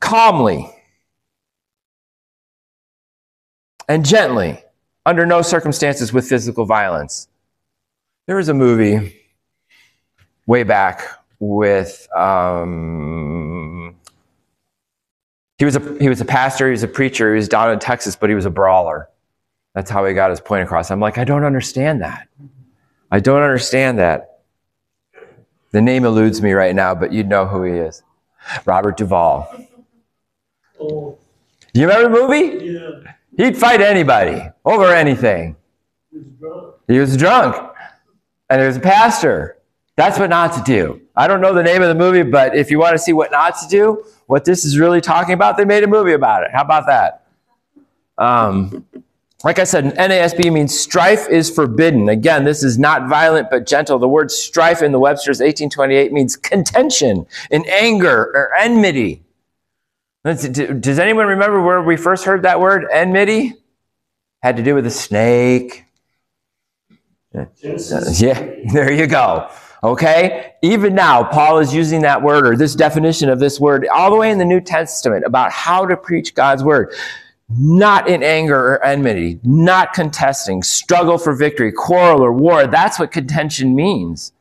calmly and gently, under no circumstances with physical violence. There was a movie way back with, he was a pastor, he was a preacher, he was down in Texas, but he was a brawler. That's how he got his point across. I'm like, I don't understand that. I don't understand that. The name eludes me right now, but you'd know who he is. Robert Duvall. Oh. You remember the movie? Yeah. He'd fight anybody over anything. He was drunk. And he was a pastor. That's what not to do. I don't know the name of the movie, but if you want to see what not to do, what this is really talking about, they made a movie about it. How about that? Like I said, NASB means strife is forbidden. Again, this is not violent but gentle. The word strife in the Webster's 1828 means contention, in anger or enmity. Does anyone remember where we first heard that word, enmity? Had to do with a snake. Genesis. Yeah, there you go. Okay? Even now, Paul is using that word, or this definition of this word, all the way in the New Testament about how to preach God's word. Not in anger or enmity, not contesting, struggle for victory, quarrel or war. That's what contention means.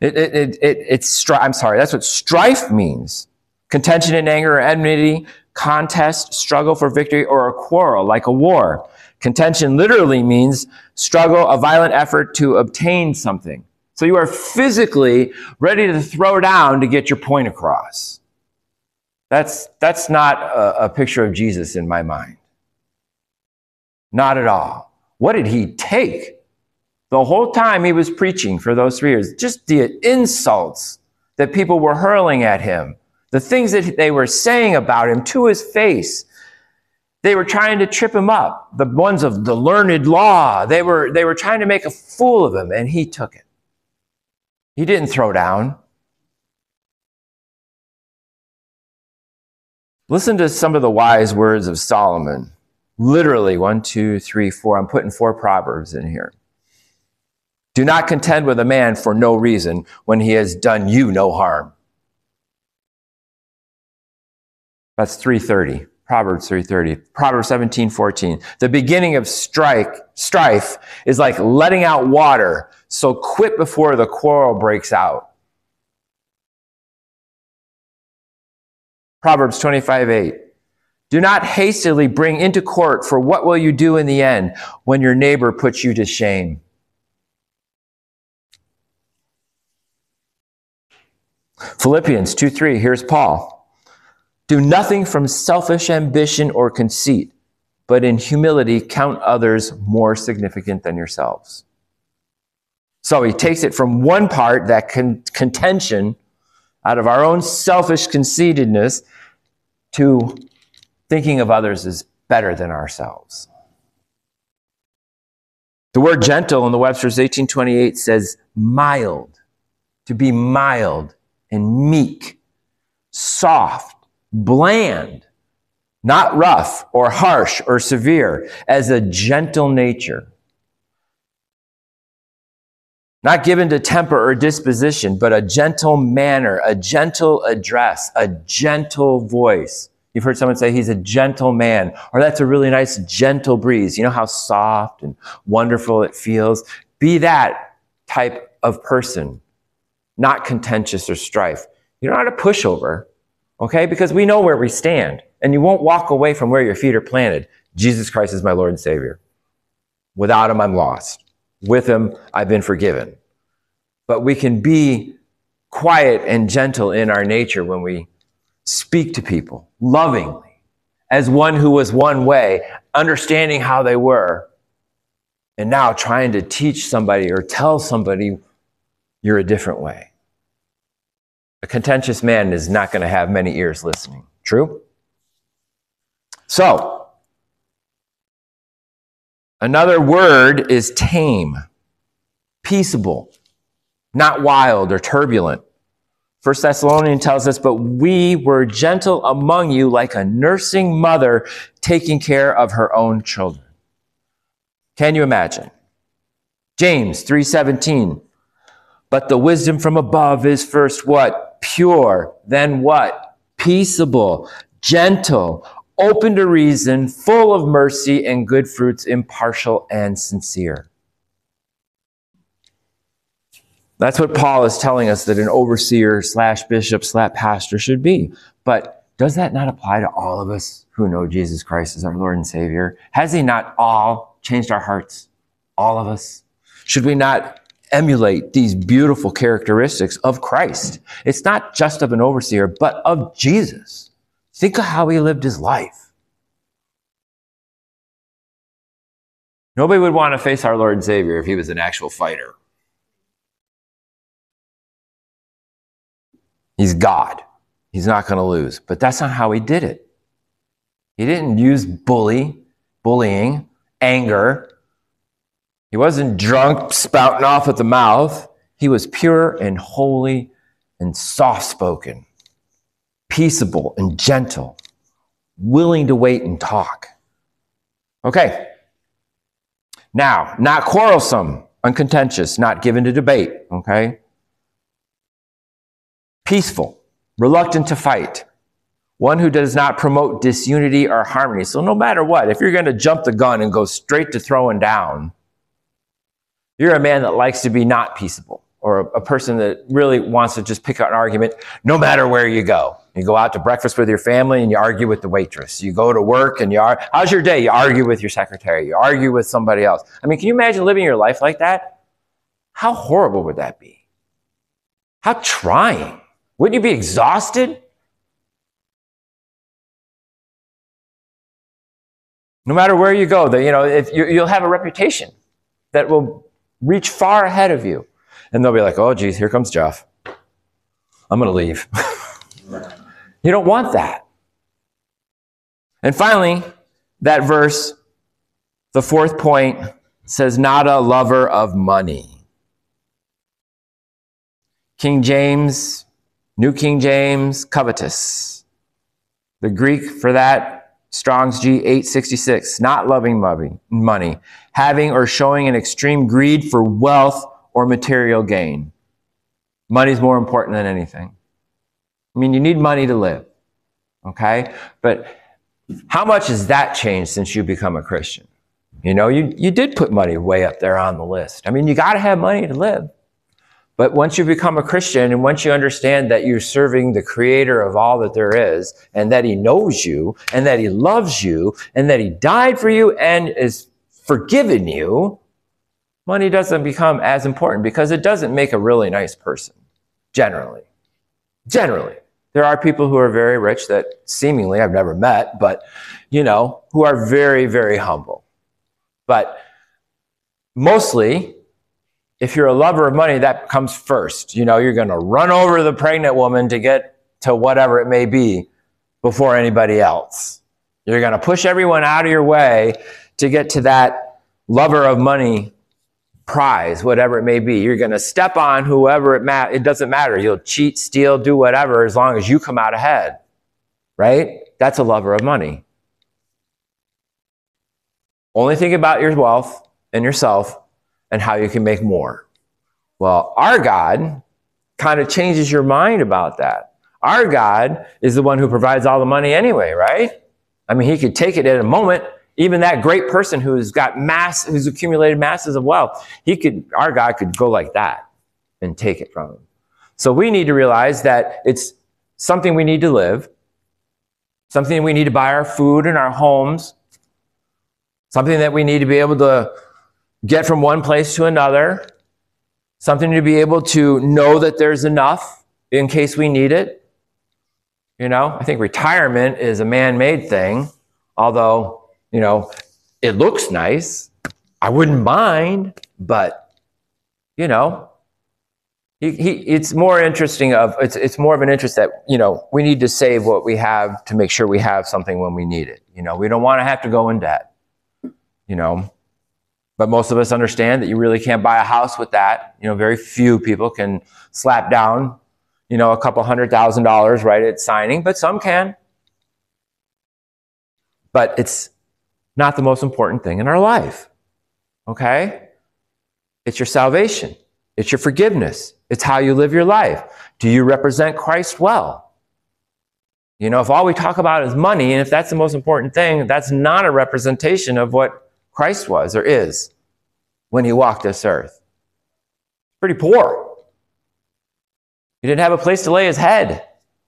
That's what strife means. Contention in anger or enmity, contest, struggle for victory, or a quarrel, like a war. Contention literally means struggle, a violent effort to obtain something. So you are physically ready to throw down to get your point across. That's not a picture of Jesus in my mind. Not at all. What did he take? The whole time he was preaching for those 3 years, just the insults that people were hurling at him, the things that they were saying about him to his face. They were trying to trip him up. The ones of the learned law, they were trying to make a fool of him, and he took it. He didn't throw down. Listen to some of the wise words of Solomon. Literally, 1, 2, 3, 4. I'm putting 4 Proverbs in here. Do not contend with a man for no reason when he has done you no harm. That's 3:30. Proverbs 3:30. Proverbs 17:14. The beginning of strife is like letting out water, so quit before the quarrel breaks out. Proverbs 25:8. Do not hastily bring into court, for what will you do in the end when your neighbor puts you to shame? Philippians 2:3, here's Paul. Do nothing from selfish ambition or conceit, but in humility count others more significant than yourselves. So he takes it from one part, that contention, out of our own selfish conceitedness, to thinking of others as better than ourselves. The word gentle in the Webster's 1828 says mild, to be mild and meek, soft, bland, not rough or harsh or severe, as a gentle nature. Not given to temper or disposition, but a gentle manner, a gentle address, a gentle voice. You've heard someone say he's a gentle man, or that's a really nice gentle breeze. You know how soft and wonderful it feels? Be that type of person, not contentious or strife. You're not a pushover, okay? Because we know where we stand, and you won't walk away from where your feet are planted. Jesus Christ is my Lord and Savior. Without him, I'm lost. With him, I've been forgiven. But we can be quiet and gentle in our nature when we speak to people lovingly, as one who was one way, understanding how they were, and now trying to teach somebody or tell somebody you're a different way. A contentious man is not going to have many ears listening. True? So, another word is tame, peaceable, not wild or turbulent. 1 Thessalonians tells us, but we were gentle among you like a nursing mother taking care of her own children. Can you imagine? James 3:17. But the wisdom from above is first what? Pure. Then what? Peaceable, gentle, open to reason, full of mercy and good fruits, impartial and sincere. That's what Paul is telling us that an overseer / bishop / pastor should be. But does that not apply to all of us who know Jesus Christ as our Lord and Savior? Has he not all changed our hearts? All of us? Should we not emulate these beautiful characteristics of Christ? It's not just of an overseer, but of Jesus. Think of how he lived his life. Nobody would want to face our Lord and Savior if he was an actual fighter. He's God. He's not going to lose. But that's not how he did it. He didn't use bullying, anger. He wasn't drunk, spouting off at the mouth. He was pure and holy and soft-spoken, peaceable and gentle, willing to wait and talk. Okay. Now, not quarrelsome, uncontentious, not given to debate. Okay. Peaceful, reluctant to fight, one who does not promote disunity or harmony. So no matter what, if you're going to jump the gun and go straight to throwing down, you're a man that likes to be not peaceable, or a person that really wants to just pick out an argument no matter where you go. You go out to breakfast with your family and you argue with the waitress. You go to work and how's your day? You argue with your secretary. You argue with somebody else. I mean, can you imagine living your life like that? How horrible would that be? How trying. Wouldn't you be exhausted? No matter where you go, you'll have a reputation that will reach far ahead of you. And they'll be like, oh, geez, here comes Jeff. I'm going to leave. You don't want that. And finally, that verse, the fourth point, says, not a lover of money. King James, New King James, covetous. The Greek for that, Strong's G 866, not loving money, having or showing an extreme greed for wealth or material gain. Money's more important than anything. I mean, you need money to live, okay? But how much has that changed since you become a Christian? You did put money way up there on the list. I mean, you got to have money to live. But once you become a Christian and once you understand that you're serving the creator of all that there is, and that he knows you, and that he loves you, and that he died for you and is forgiven you, money doesn't become as important because it doesn't make a really nice person, generally. Generally. There are people who are very rich that seemingly I've never met, but, who are very, very humble. But mostly, if you're a lover of money, that comes first. You're going to run over the pregnant woman to get to whatever it may be before anybody else. You're going to push everyone out of your way to get to that lover of money prize, whatever it may be. You're going to step on whoever it doesn't matter. You'll cheat, steal, do whatever as long as you come out ahead, right? That's a lover of money. Only think about your wealth and yourself and how you can make more. Well, our God kind of changes your mind about that. Our God is the one who provides all the money anyway, right? I mean, he could take it in a moment. Even that great person who's accumulated masses of wealth, our God could go like that and take it from him. So we need to realize that it's something we need to live, something we need to buy our food and our homes, something that we need to be able to get from one place to another, something to be able to know that there's enough in case we need it. I think retirement is a man-made thing, although, it looks nice. I wouldn't mind, but, it's more interesting it's more of an interest that, we need to save what we have to make sure we have something when we need it. We don't want to have to go in debt, But most of us understand that you really can't buy a house with that. Very few people can slap down, a couple $100,000 right at signing, but some can. But it's not the most important thing in our life, okay? It's your salvation. It's your forgiveness. It's how you live your life. Do you represent Christ well? You know, if all we talk about is money, and if that's the most important thing, that's not a representation of what Christ was or is when he walked this earth. Pretty poor. He didn't have a place to lay his head.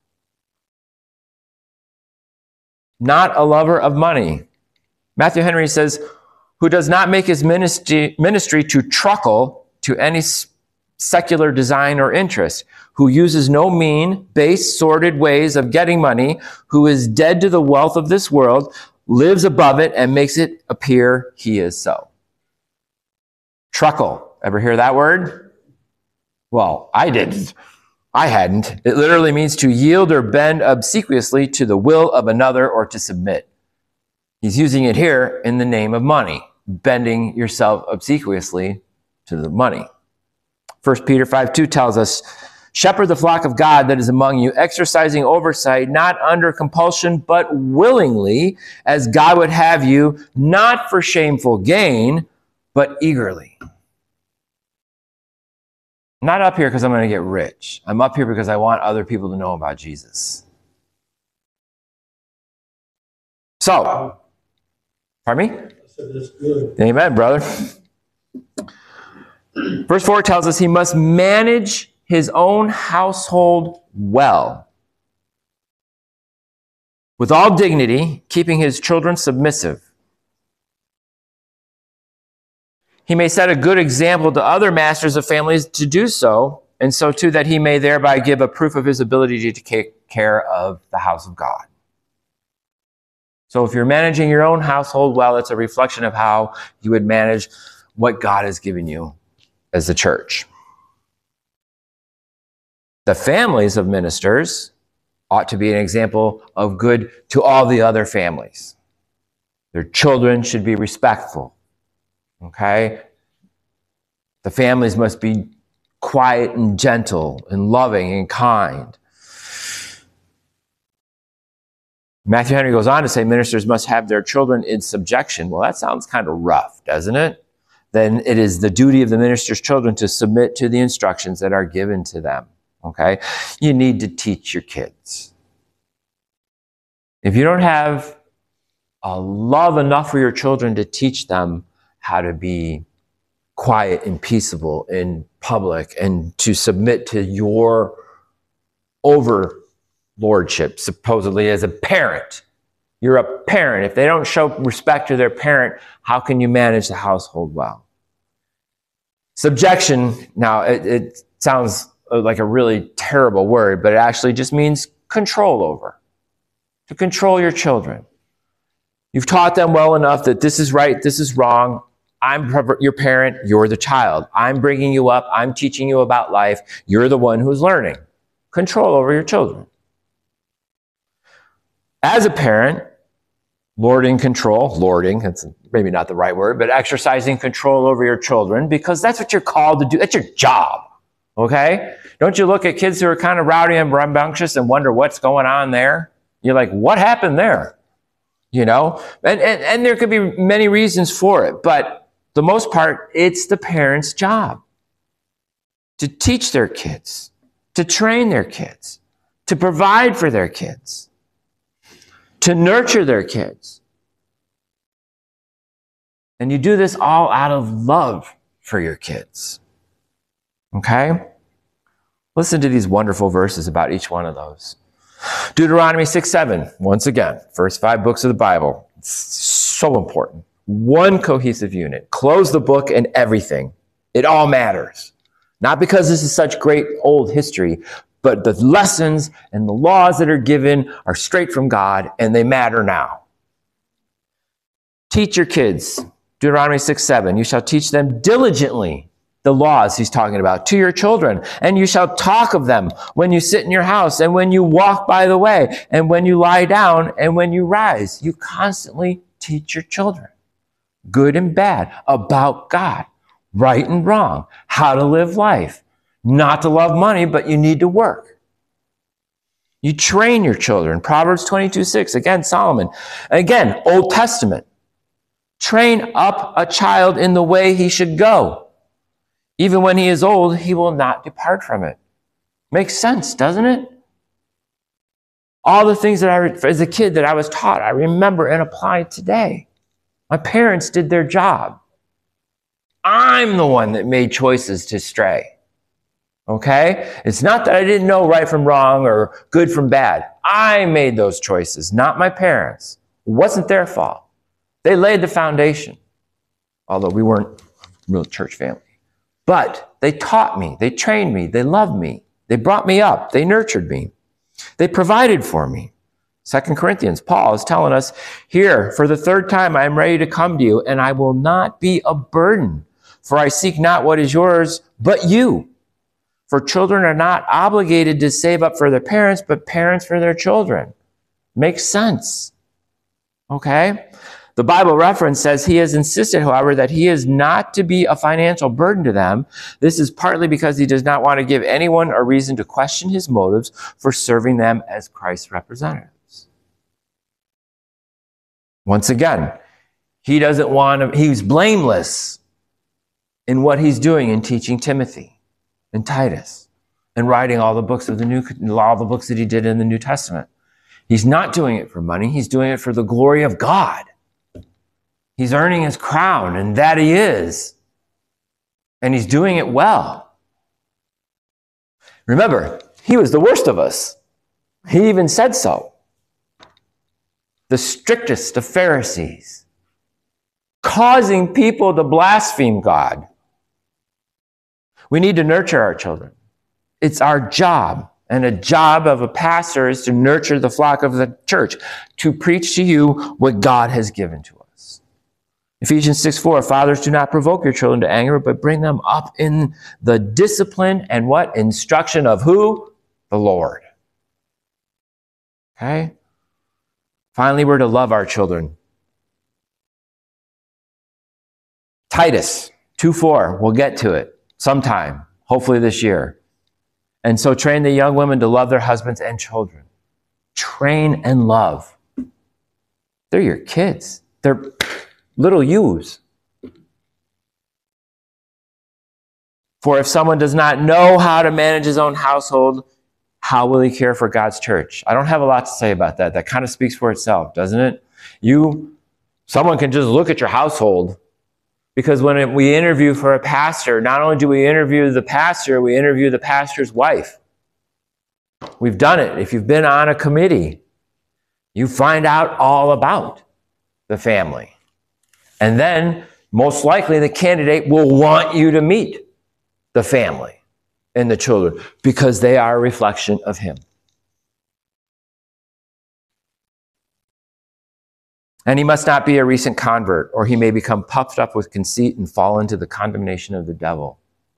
Not a lover of money. Matthew Henry says, who does not make his ministry to truckle to any secular design or interest, who uses no mean, base, sordid ways of getting money, who is dead to the wealth of this world, lives above it, and makes it appear he is so. Truckle. Ever hear that word? Well, I didn't. I hadn't. It literally means to yield or bend obsequiously to the will of another or to submit. He's using it here in the name of money, bending yourself obsequiously to the money. 1 Peter 5:2 tells us, shepherd the flock of God that is among you, exercising oversight, not under compulsion, but willingly, as God would have you, not for shameful gain, but eagerly. I'm not up here because I'm going to get rich. I'm up here because I want other people to know about Jesus. So, pardon me? I said, that's good. Amen, brother. Verse 4 tells us he must manage his own household well, with all dignity, keeping his children submissive. He may set a good example to other masters of families to do so, and so too that he may thereby give a proof of his ability to take care of the house of God. So if you're managing your own household well, it's a reflection of how you would manage what God has given you as the church. The families of ministers ought to be an example of good to all the other families. Their children should be respectful. Okay? The families must be quiet and gentle and loving and kind. Matthew Henry goes on to say ministers must have their children in subjection. Well, that sounds kind of rough, doesn't it? Then it is the duty of the minister's children to submit to the instructions that are given to them. Okay? You need to teach your kids. If you don't have a love enough for your children to teach them how to be quiet and peaceable in public and to submit to your overlordship, supposedly as a parent. You're a parent. If they don't show respect to their parent, how can you manage the household well? Subjection, now it sounds like a really terrible word, but it actually just means control over. To control your children. You've taught them well enough that this is right, this is wrong. I'm your parent, you're the child. I'm bringing you up, I'm teaching you about life. You're the one who's learning. Control over your children. As a parent, lording, that's maybe not the right word, but exercising control over your children, because that's what you're called to do. That's your job, okay? Don't you look at kids who are kind of rowdy and rambunctious and wonder what's going on there? You're like, what happened there? You know? And there could be many reasons for it, but the most part, it's the parent's job to teach their kids, to train their kids, to provide for their kids, to nurture their kids. And you do this all out of love for your kids. Okay? Listen to these wonderful verses about each one of those. Deuteronomy 6:7, once again, first 5 books of the Bible. It's so important. One cohesive unit. Close the book and everything. It all matters. Not because this is such great old history, but the lessons and the laws that are given are straight from God, and they matter now. Teach your kids. Deuteronomy 6:7. You shall teach them diligently the laws he's talking about to your children, and you shall talk of them when you sit in your house, and when you walk by the way, and when you lie down, and when you rise. You constantly teach your children, good and bad, about God, right and wrong, how to live life, not to love money, but you need to work. You train your children. Proverbs 22:6, again, Solomon. Again, Old Testament. Train up a child in the way he should go. Even when he is old, he will not depart from it. Makes sense, doesn't it? All the things that as a kid that I was taught, I remember and apply today. My parents did their job. I'm the one that made choices to stray. Okay? It's not that I didn't know right from wrong or good from bad. I made those choices, not my parents. It wasn't their fault. They laid the foundation, although we weren't a real church family. But they taught me, they trained me, they loved me, they brought me up, they nurtured me, they provided for me. 2 Corinthians, Paul is telling us here, for the third time, I am ready to come to you, and I will not be a burden, for I seek not what is yours, but you. For children are not obligated to save up for their parents, but parents for their children. Makes sense. Okay? The Bible reference says he has insisted, however, that he is not to be a financial burden to them. This is partly because he does not want to give anyone a reason to question his motives for serving them as Christ's representatives. Once again, he's blameless in what he's doing in teaching Timothy and Titus and writing all the books of all the books that he did in the New Testament. He's not doing it for money. He's doing it for the glory of God. He's earning his crown, and that he is. And he's doing it well. Remember, he was the worst of us. He even said so. The strictest of Pharisees, causing people to blaspheme God. We need to nurture our children. It's our job. And a job of a pastor is to nurture the flock of the church, to preach to you what God has given to us. Ephesians 6:4, fathers, do not provoke your children to anger, but bring them up in the discipline and what? Instruction of who? The Lord. Okay? Finally, we're to love our children. Titus 2:4, we'll get to it sometime, hopefully this year. And so train the young women to love their husbands and children. Train and love. They're your kids. They're little yous. For if someone does not know how to manage his own household, how will he care for God's church? I don't have a lot to say about that. That kind of speaks for itself, doesn't it? Someone can just look at your household. Because when we interview for a pastor, not only do we interview the pastor, we interview the pastor's wife. We've done it. If you've been on a committee, you find out all about the family. And then, most likely, the candidate will want you to meet the family and the children because they are a reflection of him. And he must not be a recent convert, or he may become puffed up with conceit and fall into the condemnation of the devil.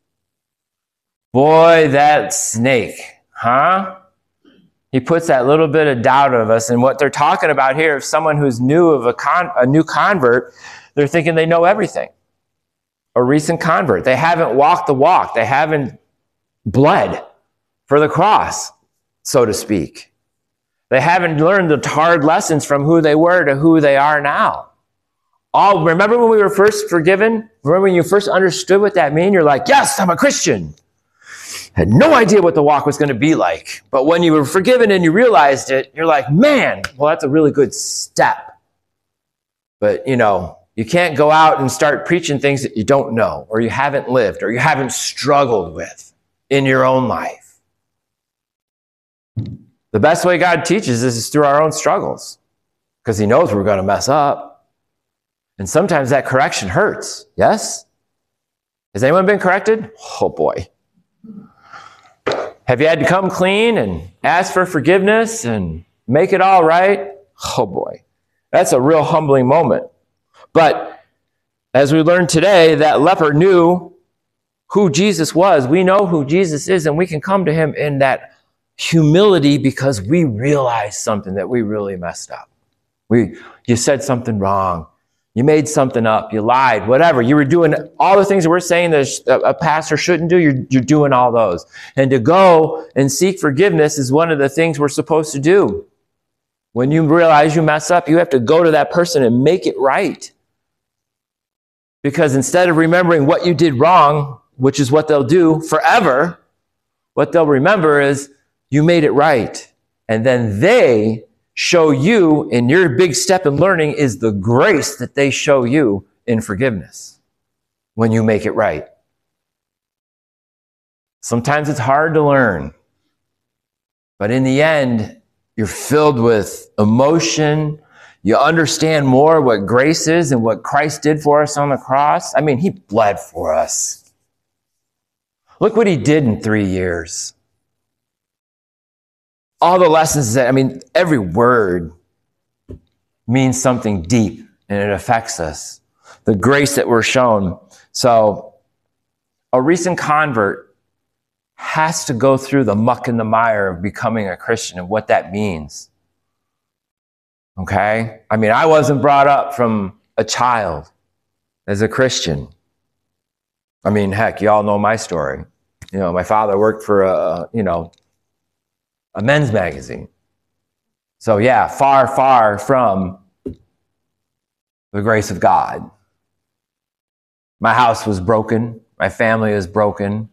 Boy, that snake, huh? He puts that little bit of doubt of us. And what they're talking about here, if someone who's new of a new convert, they're thinking they know everything. A recent convert. They haven't walked the walk. They haven't bled for the cross, so to speak. They haven't learned the hard lessons from who they were to who they are now. Remember when we were first forgiven? Remember when you first understood what that meant? You're like, yes, I'm a Christian. Had no idea what the walk was going to be like. But when you were forgiven and you realized it, you're like, man, well, that's a really good step. But, you can't go out and start preaching things that you don't know, or you haven't lived, or you haven't struggled with in your own life. The best way God teaches is through our own struggles, because he knows we're going to mess up. And sometimes that correction hurts. Yes? Has anyone been corrected? Oh, boy. Have you had to come clean and ask for forgiveness and make it all right? Oh, boy. That's a real humbling moment. But as we learned today, that leper knew who Jesus was. We know who Jesus is, and we can come to him in that humility because we realize something that we really messed up. You said something wrong. You made something up. You lied, whatever. You were doing all the things that we're saying that a pastor shouldn't do. You're doing all those. And to go and seek forgiveness is one of the things we're supposed to do. When you realize you mess up, you have to go to that person and make it right. Because instead of remembering what you did wrong, which is what they'll do forever, what they'll remember is, you made it right. And then they show you, in your big step in learning is the grace that they show you in forgiveness when you make it right. Sometimes it's hard to learn, but in the end, you're filled with emotion. You understand more what grace is and what Christ did for us on the cross. I mean, he bled for us. Look what he did in 3 years. All the lessons that, every word means something deep and it affects us. The grace that we're shown. So a recent convert has to go through the muck and the mire of becoming a Christian and what that means. Okay? I wasn't brought up from a child as a Christian. Heck, you all know my story. My father worked for a men's magazine. So yeah, far, far from the grace of God. My house was broken. My family is broken.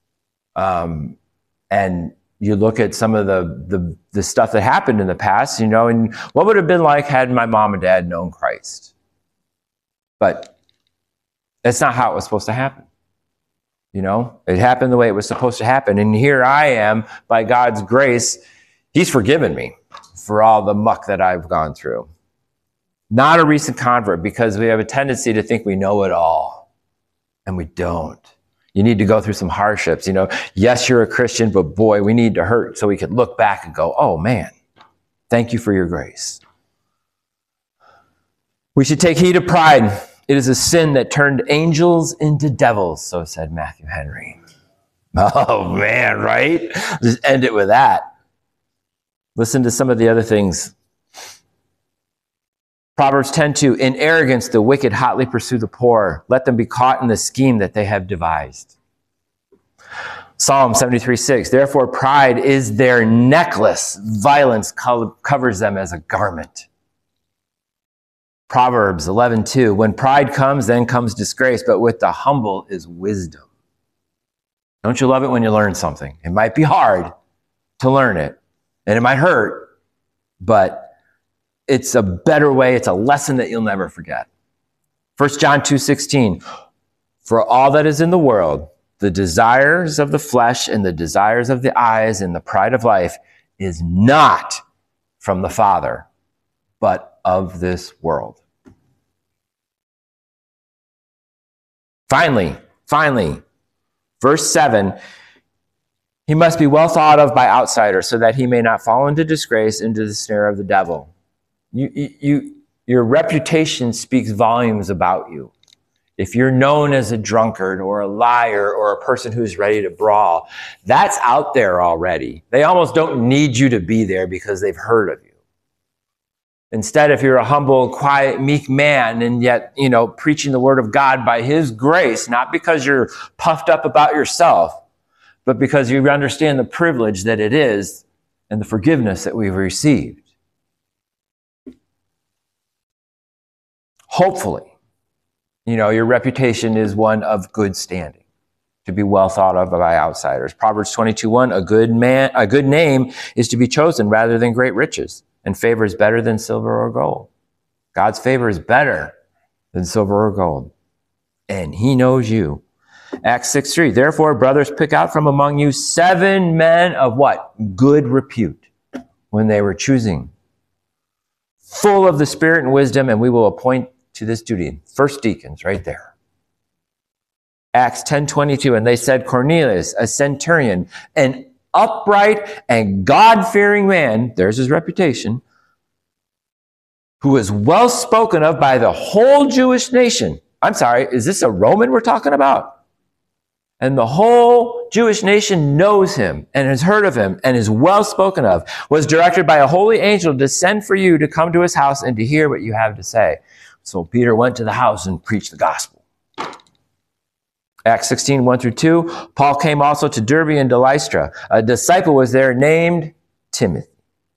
And you look at some of the stuff that happened in the past, and what would it have been like had my mom and dad known Christ? But that's not how it was supposed to happen. It happened the way it was supposed to happen. And here I am, by God's grace, he's forgiven me for all the muck that I've gone through. Not a recent convert, because we have a tendency to think we know it all, and we don't. You need to go through some hardships. Yes, you're a Christian, but boy, we need to hurt so we can look back and go, oh man, thank you for your grace. We should take heed of pride. It is a sin that turned angels into devils, so said Matthew Henry. Oh man, right? Just end it with that. Listen to some of the other things. Proverbs 10:2, in arrogance the wicked hotly pursue the poor. Let them be caught in the scheme that they have devised. Psalm 73:6, therefore pride is their necklace. Violence covers them as a garment. Proverbs 11:2, when pride comes, then comes disgrace, but with the humble is wisdom. Don't you love it when you learn something? It might be hard to learn it, and it might hurt, but it's a better way. It's a lesson that you'll never forget. 1 John 2:16, for all that is in the world, the desires of the flesh and the desires of the eyes and the pride of life is not from the Father, but of this world. Finally, verse 7, he must be well thought of by outsiders so that he may not fall into disgrace, into the snare of the devil. Your reputation speaks volumes about you. If you're known as a drunkard or a liar or a person who's ready to brawl, that's out there already. They almost don't need you to be there because they've heard of you. Instead, if you're a humble, quiet, meek man and yet, preaching the word of God by his grace, not because you're puffed up about yourself, but because you understand the privilege that it is and the forgiveness that we've received. Hopefully, your reputation is one of good standing, to be well thought of by outsiders. Proverbs 22:1, a good name is to be chosen rather than great riches, and favor is better than silver or gold. God's favor is better than silver or gold, and he knows you. Acts 6:3, therefore, brothers, pick out from among you 7 men of what? Good repute, when they were choosing, full of the Spirit and wisdom, and we will appoint to this duty. First deacons, right there. Acts 10:22, and they said, Cornelius, a centurion, an upright and God-fearing man, there's his reputation, who was well spoken of by the whole Jewish nation. I'm sorry, is this a Roman we're talking about? And the whole Jewish nation knows him and has heard of him and is well spoken of, was directed by a holy angel to send for you to come to his house and to hear what you have to say. So Peter went to the house and preached the gospel. Acts 16:1-2, Paul came also to Derbe and to Lystra. A disciple was there named Timothy,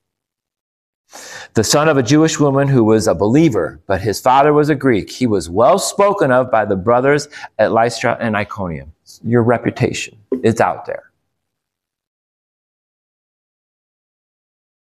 the son of a Jewish woman who was a believer, but his father was a Greek. He was well spoken of by the brothers at Lystra and Iconium. Your reputation is out there.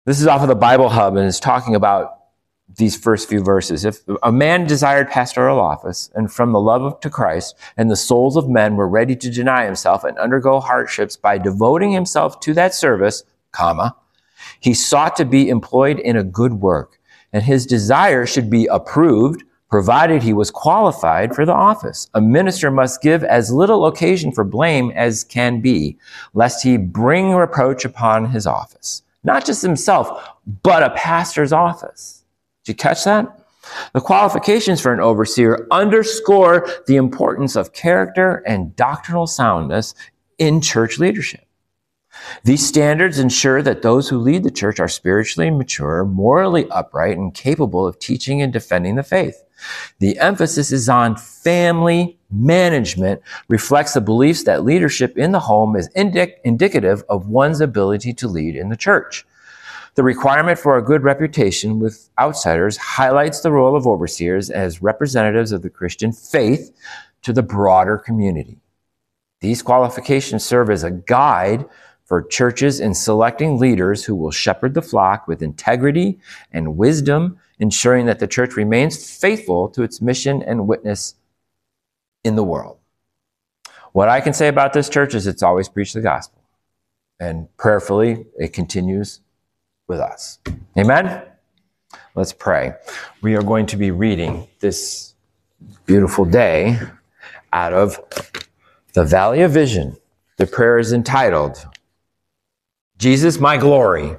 This is off of the Bible Hub, and it's talking about these first few verses. If a man desired pastoral office, and from the love to Christ and the souls of men were ready to deny himself and undergo hardships by devoting himself to that service, comma, he sought to be employed in a good work, and his desire should be approved, provided he was qualified for the office. A minister must give as little occasion for blame as can be, lest he bring reproach upon his office. Not just himself, but a pastor's office. Did you catch that? The qualifications for an overseer underscore the importance of character and doctrinal soundness in church leadership. These standards ensure that those who lead the church are spiritually mature, morally upright, and capable of teaching and defending the faith. The emphasis is on family management, reflects the beliefs that leadership in the home is indicative of one's ability to lead in the church. The requirement for a good reputation with outsiders highlights the role of overseers as representatives of the Christian faith to the broader community. These qualifications serve as a guide for churches in selecting leaders who will shepherd the flock with integrity and wisdom, ensuring that the church remains faithful to its mission and witness in the world. What I can say about this church is it's always preached the gospel. And prayerfully, it continues with us. Amen? Let's pray. We are going to be reading this beautiful day out of the Valley of Vision. The prayer is entitled, Jesus, my glory.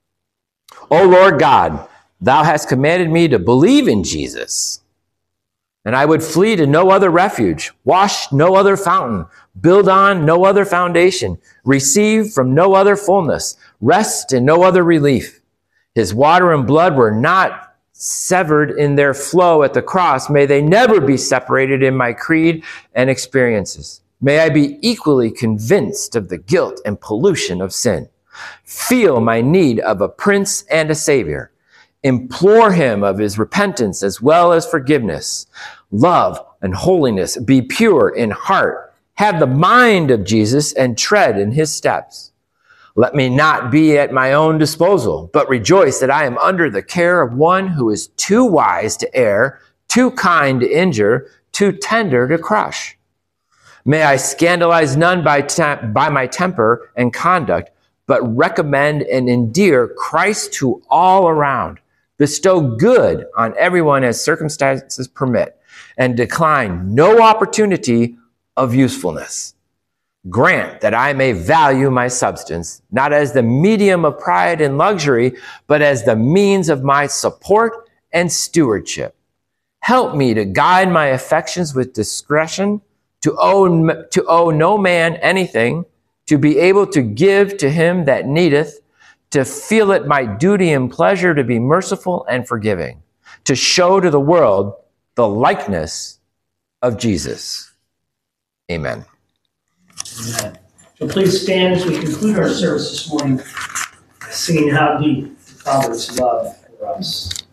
O Lord God, thou hast commanded me to believe in Jesus, and I would flee to no other refuge, wash no other fountain, build on no other foundation, receive from no other fullness, rest in no other relief. His water and blood were not severed in their flow at the cross. May they never be separated in my creed and experiences. May I be equally convinced of the guilt and pollution of sin. Feel my need of a prince and a savior. Implore him of his repentance as well as forgiveness. Love and holiness, be pure in heart. Have the mind of Jesus and tread in his steps. Let me not be at my own disposal, but rejoice that I am under the care of one who is too wise to err, too kind to injure, too tender to crush. May I scandalize none by my temper and conduct, but recommend and endear Christ to all around. Bestow good on everyone as circumstances permit, and decline no opportunity of usefulness. Grant that I may value my substance, not as the medium of pride and luxury, but as the means of my support and stewardship. Help me to guide my affections with discretion, to owe no man anything, to be able to give to him that needeth, to feel it my duty and pleasure to be merciful and forgiving, to show to the world the likeness of Jesus. Amen. Amen. So please stand as we conclude our service this morning, singing How Deep the Father's Love for Us.